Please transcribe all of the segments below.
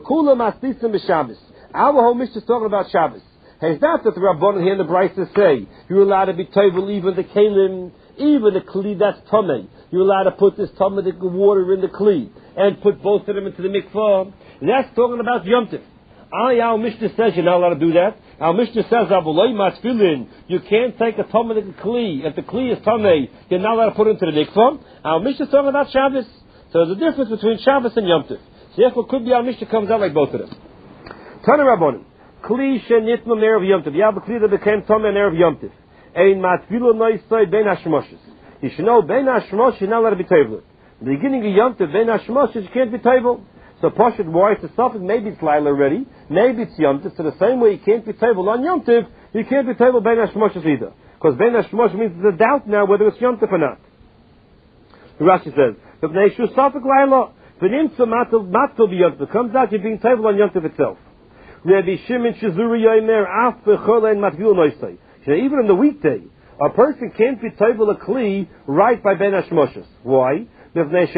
Kula Masnisim b'Shabbos. Our whole mission is talking about Shabbos. Hey, it's not that the Rabbanan here in the Brisa say you're allowed to be toivel even the kelim, even the kli that's tamei. You're allowed to put this tamei water in the kli and put both of them into the mikvah. That's talking about Yom Tov. Our Mishnah says you're not allowed to do that. Our Mishnah says you can't take a tamei kli. If the kli is tamei, you're not allowed to put it into the mikvah. Our Mishnah is talking about Shabbos. So there's a difference between Shabbos and Yom Tov. So therefore, it could be our Mishnah comes out like both of them. Tana Rabbanim. Kli shenitnu erev Yom Tov. You have a kli that became tamei erev Yom Tov. Ein matfilu noisai ben hashmoshes. You should know ben hashmoshes you're not allowed to be table. The beginning of Yom Tov ben hashmoshes you can't be table. So Pashut, why it's a suffix? Maybe it's Laila already. Maybe it's Yom Tov. So the same way you can't be table on Yom Tov, you can't be table ben hashmoshes either. Because ben hashmoshes means there's a doubt now whether it's Yom Tov or not. The Rashi says, "If neishu suffix Laila, v'nimtza matul b'Yom Tov." Comes out you're being table on Yom Tov itself. Rabbi Shimon Shizuri Yomer af b'cholein matviul noisei. Even on the weekday, a person can't be table a kli right by ben hashmoshes. Why? Because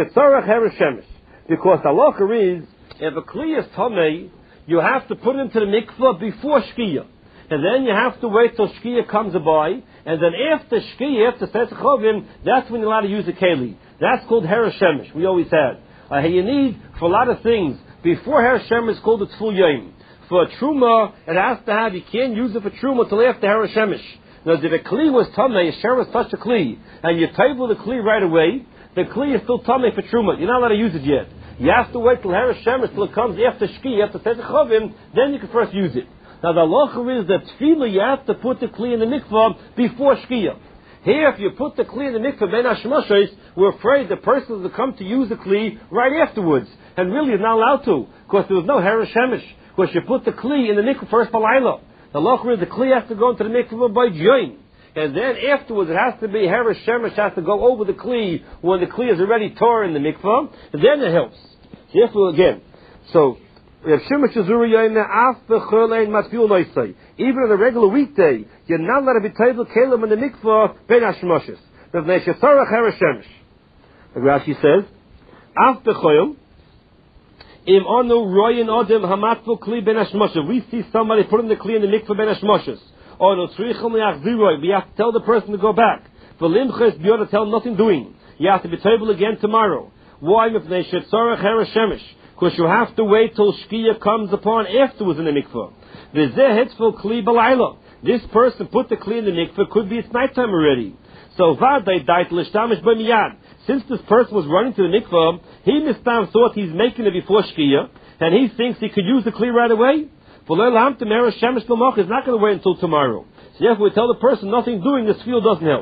halacha is if a kli is tamei, you have to put it into the mikvah before shkia, and then you have to wait till shkia comes by, and then after shkia, after tzechovim, that's when you're allowed to use the keli. That's called herash shemesh. We always had. You need for a lot of things before herash shemesh is called the tful yom. For a truma, it has to have, you can't use it for truma till after herash shemesh. Now, if a kli was tamei, a sheretz touched the kli, and you table the kli right away, the kli is still tamei for truma. You're not allowed to use it yet. You have to wait till herash shemesh, till it comes after shki, after tzechovim, then you can first use it. Now, the halacha is that tefillah, you have to put the kli in the mikvah before shkia. Here, if you put the kli in the mikvah ben hashmoshes, we're afraid the person will come to use the kli right afterwards, and really is not allowed to, because there was no herash shemesh. Because you put the kli in the mikvah first balayla. The halacha is the kli has to go into the mikvah by join. And then afterwards it has to be herash shemesh has to go over the kli when the kli is already tore in the mikvah. And then it helps. Therefore again. So Rav Shimon Shizuri Yomer af b'cholein matfiul noisei. Even on a regular weekday, you're not allowed to be table kelim in the mikvah ben hashmoshes. The neishatzarach herash shemesh. The Rashi says, af b'cholein. Im anu royin odem hamatful kli ben hashmoshes. We see somebody putting the kli in the mikvah ben hashmoshes. Or no tzrichum liachziroi. We have to tell the person to go back. For limches, you ought to tell him nothing doing. You have to be table again tomorrow. Why? Because you have to wait till shkia comes upon afterwards in the mikvah. V'zeh hitzful kli balayla. This person put the kli in the mikvah. Could be it's nighttime already. So vaday dait l'shtamish b'miyad. Since this person was running to the mikvah, he mistam thought he's making it before shkia, and he thinks he could use the kli right away. He's not going to wait until tomorrow. So therefore we tell the person nothing doing, this field doesn't help.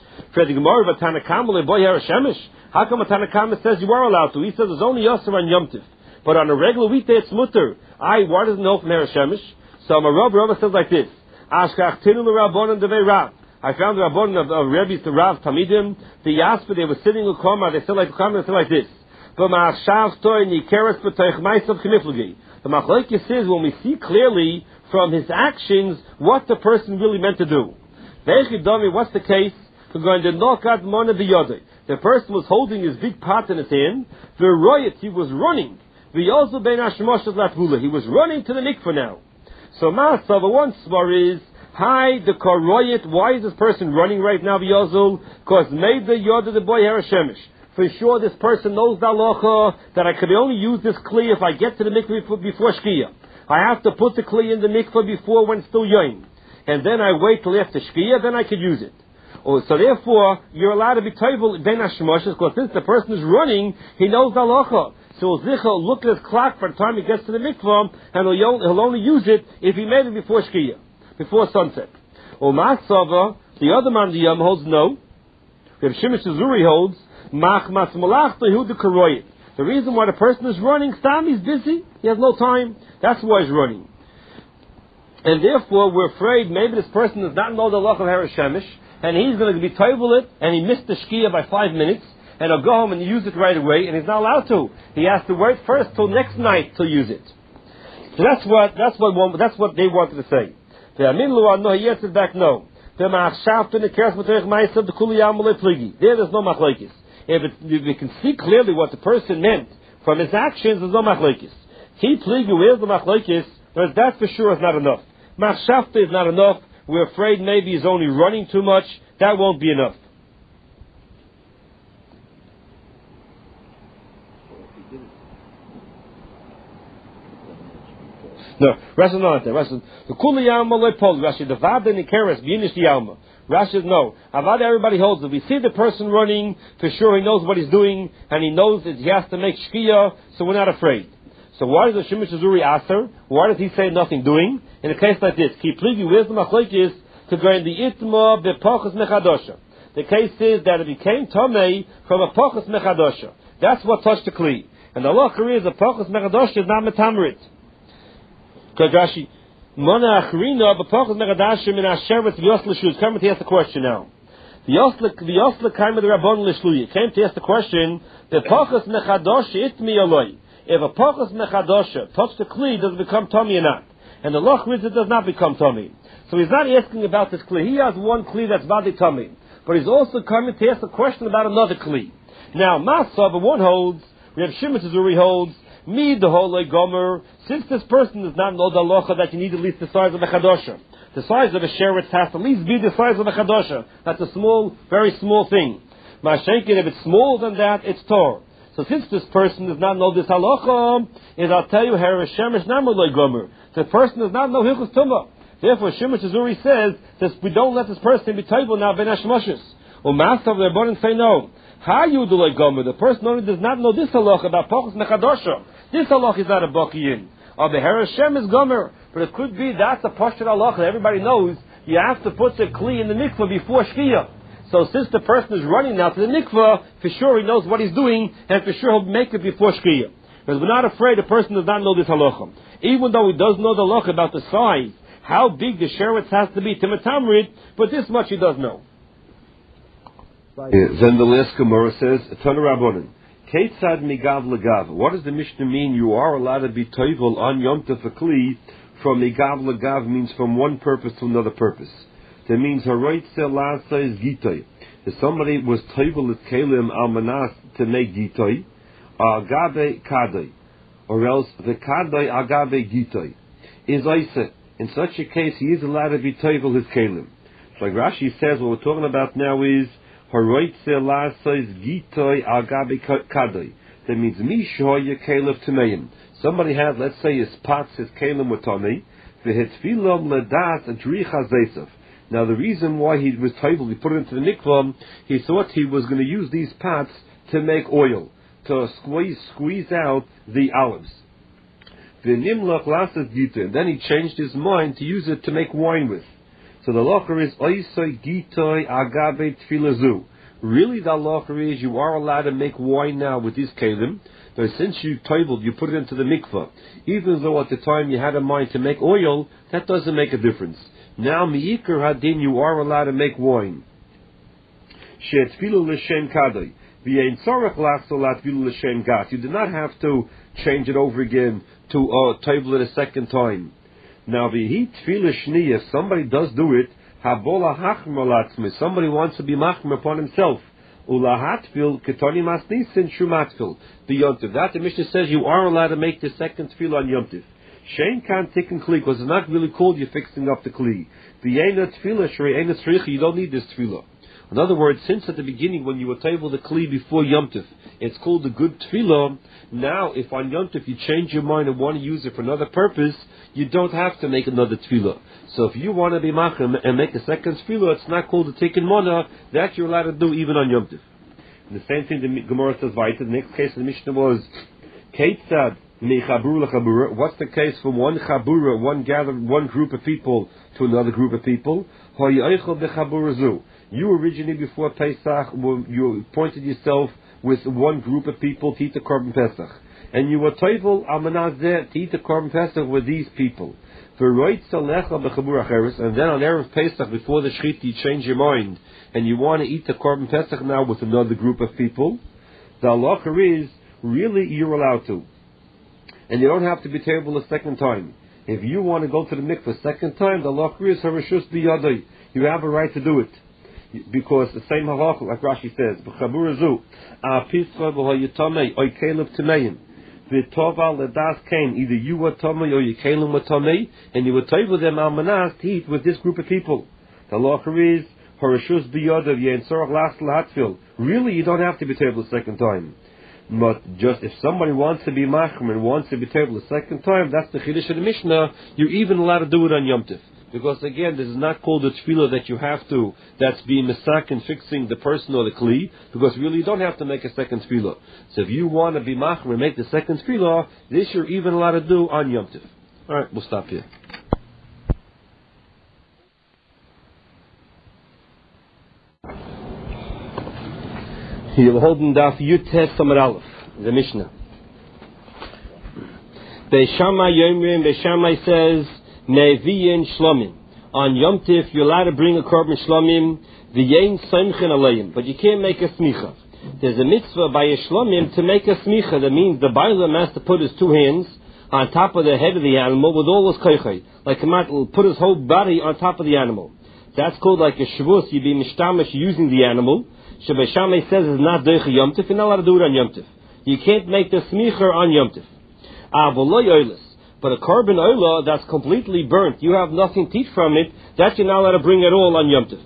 How come a Tanakama says you are allowed to? He says it's only Yosef on Yom Tiv. But on a regular weekday it's mutter. Why doesn't it help from Hera Shemesh? So my Rabba says like this. I found the Rabbanon of Rebbe's the Rav Tamidim, the Yasper, they were sitting in Koma, they said like this. The Machlokes says when we see clearly from his actions what the person really meant to do. What's the case? The person was holding his big pot in his hand. The royet, he was running. He was running to the mikvah now. So Ma'asava, one svar is, hi, the karoyet, why is this person running right now, B'yozul? Because maybe Yoda the boy Hera Shemesh. For sure this person knows the halacha that I could only use this kli if I get to the mikvah before shkia. I have to put the kli in the mikvah before when it's still young. And then I wait till after shkia, then I could use it. So therefore, you're allowed to be toivel ben hashmoshes, because since the person is running, he knows the halacha. So he'll look at his clock for the time he gets to the mikvah, and he'll only use it if he made it before shkia, before sunset. Or Masava, the other man the Yom holds no. Rav Shimon Shizuri holds machmas malach tehu de karoyit. The reason why the person is running, Stam, he's busy, he has no time. That's why he's running. And therefore, we're afraid maybe this person does not know the halacha of Hera Shemesh, and he's going to be toivel it, and he missed the shkia by 5 minutes, and he'll go home and use it right away, and he's not allowed to. He has to wait first till next night to use it. So that's what they wanted to say. The Amin no, he answered back no. There's no machlokes. If we can see clearly what the person meant from his actions, there's no machlokes. He pligu, where's the machlokes? Whereas that for sure is not enough. Machshavta is not enough. We're afraid maybe he's only running too much. That won't be enough. No, Rashi not that. Rashi the kuli yalma loy pol. Rashi the vada nikeres b'yinish yalma. Rashi no. Avada everybody holds it. We see the person running for sure. He knows what he's doing and he knows that he has to make shkia. So we're not afraid. So why does the Shemesh Azuri aser? Why does he say nothing doing? In a case like this, keep pleading. Where's the machlokes to go in the itma bepachas mechadosha? The case is that it became tamei from a pachas mechadosha. That's what touched the kli. And the halacha is a pachas mechadosha is not metamrit. Rashi, Mana Achrina, Bapachas Megadashim in Asheret Yosla Shuz. Come to ask the question now. The Yosla came of the Rabbon Lishluya. Came to ask the question, Bapachas Mechadosha Itmi Aloi. If a Pachas Mechadosha touch the Kli, does it become Tommy or not? And the Loch is it does not become Tommy. So he's not asking about this Kli. He has one Kli that's Badi Tommy. But he's also coming to ask a question about another Kli. Now, Masav, one holds, we have Shemesh Azuri holds, me the whole gomer. Since this person does not know the halacha that you need at least the size of a chadosha, the size of a sheretz has to at least be the size of a chadosha. That's a small, very small thing. Mashenkin, if it's smaller than that, it's tor. So since this person does not know this halacha, is I'll tell you, her shemesh namaloi gomer. The person does not know hilchus tumah. Therefore, Shemesh Azuri says that we don't let this person be table now ben hashmoshes. Or master of the Rabbanan say no. How you do like gomer? The person only does not know this halacha about pachas mechadosha. This halach is not a bakiyin. Or the Hashem is gomer. But it could be that's a pashut halach that everybody knows. You have to put the kli in the mikvah before shkia. So since the person is running now to the mikvah, for sure he knows what he's doing, and for sure he'll make it before shkia. Because we're not afraid the person does not know this halacha. Even though he does know the halacha about the size, how big the sheretz has to be to metamrid, but this much he does know. Then the last Gemara says, Tana Rabbanan. Ketzad migav legav. What does the Mishnah mean? You are allowed to be toivel on Yom Tov Kli from migav legav means from one purpose to another purpose. That means haroitze lasa is gitoi. If somebody was toivel at kelim al manas to make gitoi, agabe kadoi, or else the kadoi agabe gitoi is oise. In such a case, he is allowed to be toivel his kelim. So like Rashi says, what we're talking about now is that means somebody had, let's say, his pots, his kalim with tummy. Now the reason why he was toivel, he put it into the mikvah, he thought he was going to use these pots to make oil, to squeeze out the olives. And then he changed his mind to use it to make wine with. So the halacha is oisoi gitoi agabe tfilazu. Really, the halacha is you are allowed to make wine now with these kelim. But since you toiveled, you put it into the mikvah. Even though at the time you had a mind to make oil, that doesn't make a difference. Now miikar hadin, you are allowed to make wine. She'etfilu l'shem kadoi. V'yein tzorach lachzol atfilu l'shem gas. You do not have to change it over again to toivel it a second time. Now, if somebody does do it, somebody wants to be machmer upon himself. That the Mishnah says you are allowed to make the second tefillah on Yom Tov. Shein can't take and kli, because it's not really called you fixing up the kli. You don't need this tefillah. In other words, since at the beginning when you were table the kli before Yom Tov, it's called the good tefillah. Now, if on Yom Tov you change your mind and want to use it for another purpose, you don't have to make another tefillah. So if you want to be machem and make a second tefillah, it's not called the tikkun mana. That you're allowed to do even on Yom Tov. And the same thing the Gemara says weiter. The next case of the Mishnah was Keitzad mechabura lechabura. What's the case from one chabura, one group of people to another group of people? Hoyeichel bechabura zu. You originally before Pesach, you appointed yourself with one group of people to eat the Korban Pesach, and you were toivel amanazeh to eat the Korban Pesach with these people. And then on Erev Pesach, before the Shechita, you change your mind and you want to eat the Korban Pesach now with another group of people. The halacha is really you're allowed to, and you don't have to be toivel a second time. If you want to go to the mikveh second time, the halacha is harishus biyadai. You have a right to do it. Because the same halacha, like Rashi says, V'tova ledas kain, either you were tamei or your kalim were tamei, and you were table them almanas to eat with this group of people. The lacher is harashus biyadav yensorach last lahatfil. Really, you don't have to be table the second time. But just if somebody wants to be machmer and wants to be table the second time, that's the chiddush of the Mishnah. You're even allowed to do it on Yom Tov. Because again, this is not called a tefillah that you have to, that's being misak and fixing the person or the kli, because really you don't have to make a second tefillah. So if you want to be machmer and make the second tefillah, this you're even allowed to do on Yom Tov. Alright, we'll stop here. You're holding Daf Yutes Samar Aleph, the Mishnah. Beishamai Yomrim, Beishamai says, Neviyin Shlomim. On Yom Tif, you're allowed to bring a korban Shlomim, V'yein Soimchen Aleim, but you can't make a smicha. There's a mitzvah by a Shlomim to make a smicha. That means the Bailam has to put his two hands on top of the head of the animal with all his koichay. Like Kamat will put his whole body on top of the animal. That's called like a Shavuos, you be mishtamish using the animal. Shabbai Shammai says it's not Deicha Yom Tif, you're not allowed to do it on Yom Tif. You can't make the smicha on Yom Tif. But a korban oila that's completely burnt, you have nothing to eat from it, that you're not allowed to bring at all on Yom Tov.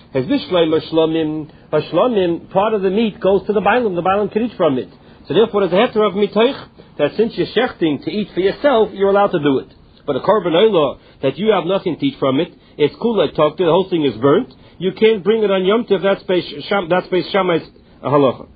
A shlomim, part of the meat goes to the bailam can eat from it. So therefore there's a heter of mitoich, that since you're shechting to eat for yourself, you're allowed to do it. But a korban oila, that you have nothing to eat from it, it's cool like talk to, the whole thing is burnt, you can't bring it on Yom Tov, that's Beis Shammai's halacha.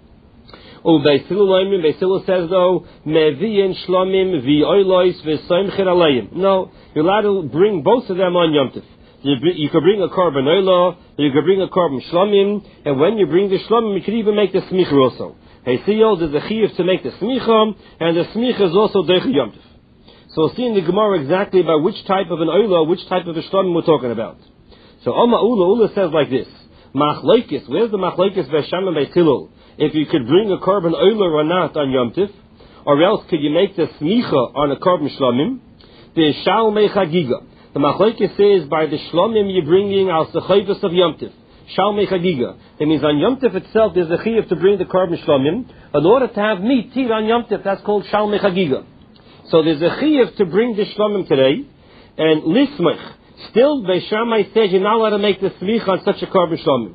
Beisila says though, Meviyin Shlomim v'oilois v'soimcher aleim. No, you're allowed to bring both of them on Yom Tov. You could bring a korban oila, you could bring a korban Shlomim, and when you bring the Shlomim, you could even make the smicha also. Hey, see, there's a chiyuv to make the smicha, and the smicha is also deicha Yom Tov. So we'll see in the Gemara exactly about which type of an oila, which type of a Shlomim we're talking about. So Ula says like this, Machlokes, where's the Machlokes Beisham and Beis if you could bring a korban oila or not on Yom Tif, or else could you make the smicha on a korban shlomim? The shalmei chagiga. The machlokes says by the shlomim you're bringing al sechayvus of Yom Tif. Shalmei chagiga. That means on Yom Tif itself there's a chiyuv to bring the korban shlomim. In order to have meat eat on Yom Tif, that's called shalmei chagiga. So there's a chiyuv to bring the shlomim today, and lismach. Still, Beis Shammai says you're not allowed to make the smicha on such a korban shlomim.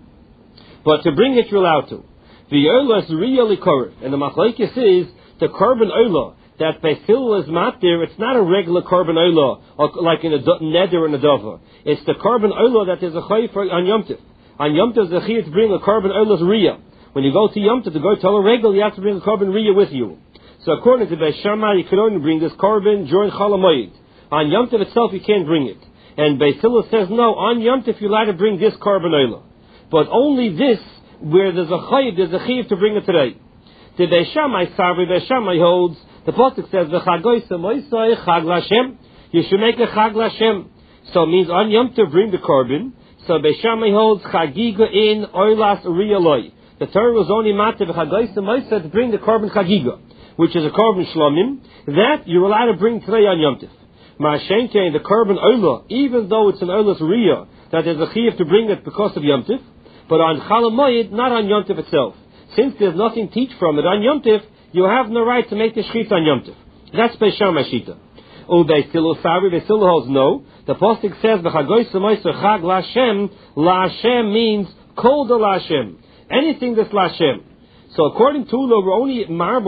But to bring it, you're allowed to. The oila is really korban, and the machlokes is the korban oila that Beisil is matir. It's not a regular korban oila like in a neder and a dava. It's the korban oila that is a chay for on Yom Tif. On Yom Tif, the chay to bring a korban oila's riyah. When you go to Yom Tif to go to a regular, you have to bring a korban riyah with you. So according to Beis Shammai, you can only bring this korban during Chol Hamoed. On Yom Tif itself, you can't bring it. And Beisil says no. On Yom Tif, you're allowed to bring this korban oila, but only this. Where there's a chayiv to bring it today. The Beis Shammai Sarvi, Beis Shammai holds, the pasuk says, V'chagoy semoisoi chag l'Hashem. You should make a chag l'Hashem. So it means on Yom to bring the korban. So Beis Shammai holds chagiga in oilas riyaloi. The Torah was only matter v'chagoy semoisoi to bring the korban chagiga, which is a korban shlomim, that you're allowed to bring today on Yom Tif. Ma'ashenke, the korban oila, even though it's an oilas riyah, that there's a chayiv to bring it because of Yom Tif, but on Chol Hamoed, not on Yom Tif itself. Since there's nothing to teach from it on Yom Tif, you have no right to make the shchita on Yom Tif. That's Beis Shammai shita. Beisilu Savi, Beisilu holds no. The pasuk says, "V'chagoy semoisei chag l'Hashem." L'Hashem means kol de l'Hashem. Anything that's l'Hashem. So according to Ula, we're only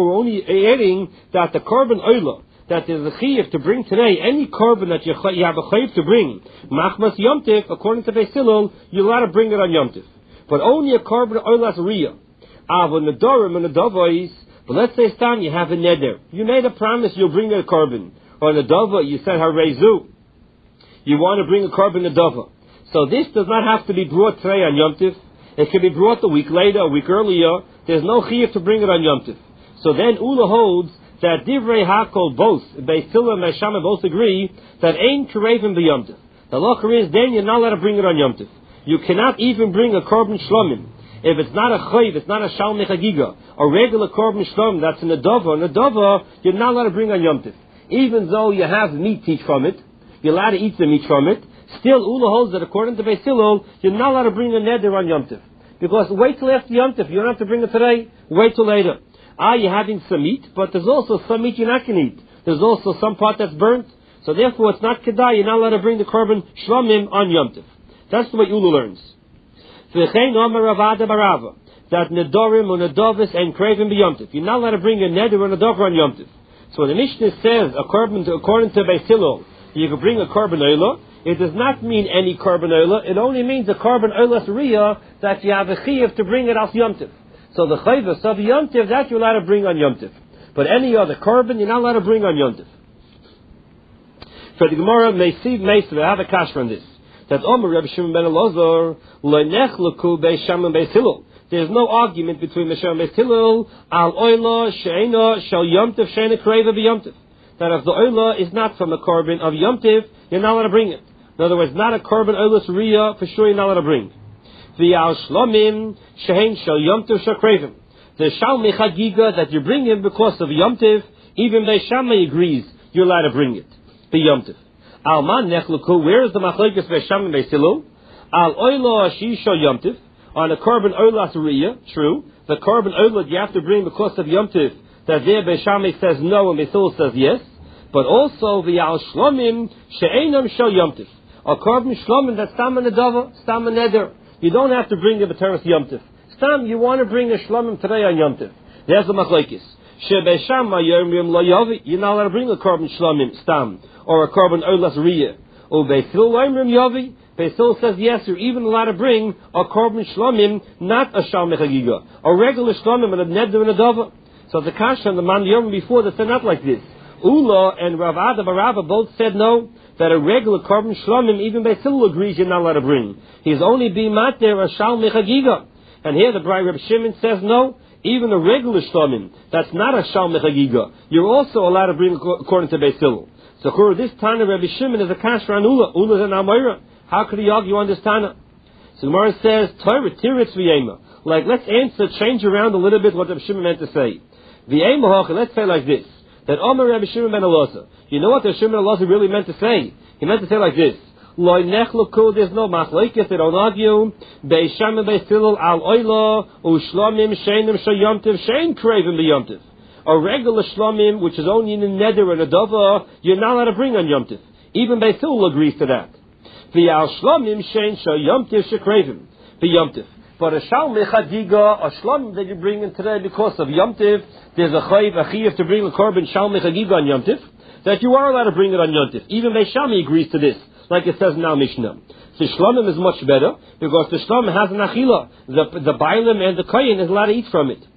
adding that the korban oila, that there's a chiyuv to bring today, any korban that you have a chiyuv to bring, machmas Yom Tif, according to Beisilu, you're allowed to bring it on Yom Tif. But only a korban oilas riyah. Ava nedarim and nedavos. But let's say, Stan, you have a neder. You made a promise you'll bring a korban. Or nedava, you said harezu. You want to bring a korban nedava. So this does not have to be brought today on Yom Tif. It can be brought a week later, a week earlier. There's no chiyuv to bring it on Yom Tif. So then Ula holds that divrei hakol both, Beisila and Beis Shammai both agree that ain't karevim b'Yom Tif. The locher is then you're not allowed to bring it on Yom Tif. You cannot even bring a korban shlomim. If it's not a chayv, it's not a shalmei chagiga, a regular korban shlomim that's in a dava, you're not allowed to bring on Yom Tif. Even though you have meat to eat from it, you're allowed to eat the meat from it, still Ula holds that according to Beis Hillel, you're not allowed to bring a neder on Yom Tif. Because wait till after Yom Tif, you don't have to bring it today, wait till later. You're having some meat, but there's also some meat you're not going to eat. There's also some part that's burnt. So therefore, it's not kedai. You're not allowed to bring the korban shlamim on Yom Tov. That's the way Ula learns. V'chein omer Ravada barava, that nedorim or nedovis and craving b'Yom Tov. You're not allowed to bring a neder or nedover on Yom Tov. So when the Mishnah says, according to Beis Hillel, you can bring a korban oila, it does not mean any korban oila. It only means a korban oilas riyah that you have a chiyuv to bring it off Yom Tov. So the chayvus of Yom Tov, that you're allowed to bring on Yom Tov. But any other korban, you're not allowed to bring on Yom Tov. For the Gemara, Meisiv Meisiv, I have a kash from this. That Omer Rabbi Shimon ben Elazar, Lo'nechluku Beis Shammai Beis Hillel. There's no argument between Beis Shammai Beis Hillel, Al Oila, She'ena, Shal Yom Tov, She'ena Kreva B'Yom Tov. That if the Oila is not from a korban of Yom Tov, you're not allowed to bring it. In other words, not a korban Oilas Riyah, for sure you're not allowed to bring. The Al Shlomim, She'en Shal Yom Tov, Shal Krevim. The Shal Mechagiga that you bring it because of Yom Tov, even Beis Shammai agrees you're allowed to bring it. B'Yom Tov. Alman nechluku, where is the machlokes Beis Shammai Beis Hillel? Al oila shisha Yom Tov, on a korban oilas riyah, true. The korban oilah you have to bring because of Yom Tov, that there Beis Shammai says no and Beis Hillel says yes. But also the al shlomim she'enam shel Yom Tov, a korban shlomim that's stam nedava, stam neder. You don't have to bring a b'teres Yom Tov. Stam, you want to bring a shlomim today on Yom Tov. There's the machlokes. She'Beis Shammai yomrim lo yavi. You're not allowed to bring a korban shlomim stam, or a korban oilas riyah. Or Beis Hillel yomrim yavi. Beis Hillel says yes, you're even allowed to bring a korban shlomim, not a shal mechagiga, a regular shlomim and a neder and a dava. So the kasha and the man yom before that said not like this. Ula and Rav Ada Barava both said no, that a regular korban shlomim, even Beis Hillel agrees you're not allowed to bring. He's only be mater a shal mechagiga. And here the Brai Reb Shimon says no, even a regular shlomim, that's not a shal mechagiga, you're also allowed to bring according to Beis Hillel. So this Tana Rabbi Shimon is a kasha on Ula. Ula is an Amoira. How could he argue on this Tana? So Gemara says, Torah tiritz v'yema. Like, let's change around a little bit what Rabbi Shimon meant to say. V'yema hocha, let's say like this, that Omer Rabbi Shimon ben Elazar. You know what Rabbi Shimon ben Elazar really meant to say? He meant to say like this. Loi nechluku, there's no machlokes, they don't argue. Beis Shammai Beis Hillel al oila, u'shlomim she'enim sheyom tov, she'en krevim b'yom tov. A regular shlomim, which is only in the neder and a dava, you're not allowed to bring on Yom Tov. Even Beis Hillel agrees to that. The al shlomim shein shel Yom Tov shekrevim b'Yom Tov. But a shal mechadiga, a shlomim that you bring in today because of Yom Tov, there's a chiyuv to bring a korban shal mechagiga on Yom Tov, that you are allowed to bring it on Yom Tov. Even Beis Shammai agrees to this, like it says in our Mishnah. The shlomim is much better because the shlomim has an achila. The bailim and the kohen is allowed to eat from it.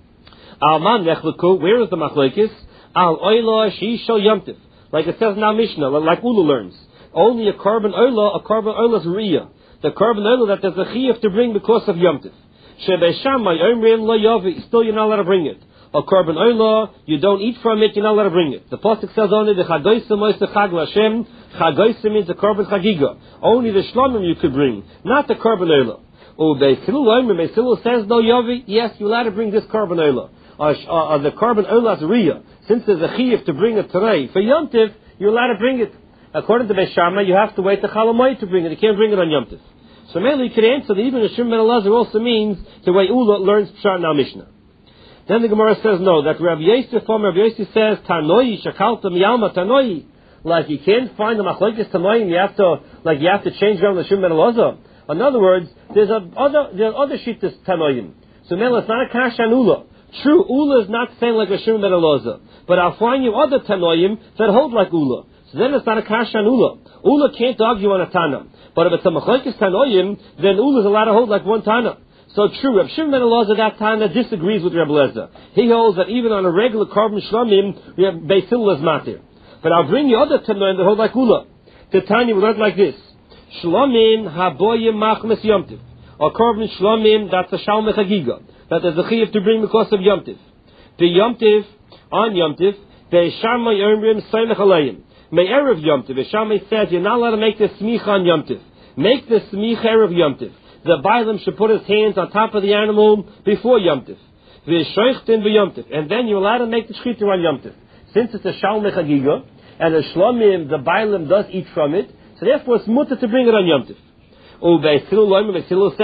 Alman nechluku, where is the machlokes? Al oila she shel Yom Tov, like it says in our Mishnah, like Ula learns. Only a korban oilas riyah. The korban oilah that there's a chiyuv to bring because of Yom Tov. Shebeis Shammai yomrim lo yavi, still you're not allowed to bring it. A korban oilah, you don't eat from it, you're not allowed to bring it. The pasuk says only the chagoysim ois the chag l'Hashem. Chagoysim means the korban chagiga. Only the shlomim you could bring, not the korban oilah. Beis Hillel yomrim, Beis Hillel says no yavi. Yes, you're allowed to bring this korban oilah. The korban oilas riyah. Since there's a chiyuv to bring it today for Yom Tov, you're allowed to bring it. According to Beis Shammai, you have to wait the Chalamoy to bring it. You can't bring it on Yom Tov. So mainly you could answer that even a Shimon ben Elazar also means the way Ula learns Pshat in our Mishnah. Then the Gemara says no, that Rabbi Yosef says, Tanoi, Shakalta, Miyalma, Tanoi. Like you can't find the Machlokes Tanoi and you have to change around the Shimon ben Elazar. In other words, there are other shittas Tanoim. So mainly it's not a Kash on Ula. True, Ula is not saying like a Shimon ben Elazar. But I'll find you other Tanoim that hold like Ula. So then it's not a kasha on Ula. Ula can't argue on a Tana. But if it's a machlokes Tanoim, then Ula is allowed to hold like one Tana. So true, Reb Shimon ben Elazar, that Tana disagrees with Reb Lezer. He holds that even on a regular korban shlomim, we have Beis Hillel is matir. But I'll bring you other Tanoim that hold like Ula. The Tanya we learned like this. Shlomim haboyim machmes Yom Tov. A korban shlomim, that's a shal mechagiga. That there's a chiyuv to bring because of Yom Tov. The Yom Tov, on Yom Tov, Beis Shammai yomrim soymech aleim. May Erev Yom Tov, Shammai says you're not allowed to make the smicha on Yom Tov. Make the smicha Erev Yom Tov. The Bailam should put his hands on top of the animal before Yom Tov. V'shoichtin v'Yom Tov. And then you're allowed to make the shchita on Yom Tov. Since it's a shal mechagiga, and the shlomim, the Bailam does eat from it, so therefore it's mutter to bring it on Yom Tov. Beis Hillel says,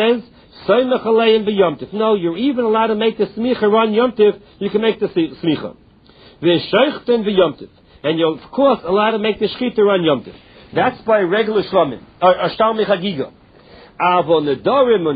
Soymech aleim b'yomtiv. No, you're even allowed to make the smicha on yomtiv. You can make the smicha. V'sheichten b'yomtiv. And you're, of course, allowed to make the shchita on yomtiv. That's by regular shlamim, or shtal mechagiga. Avon nedarim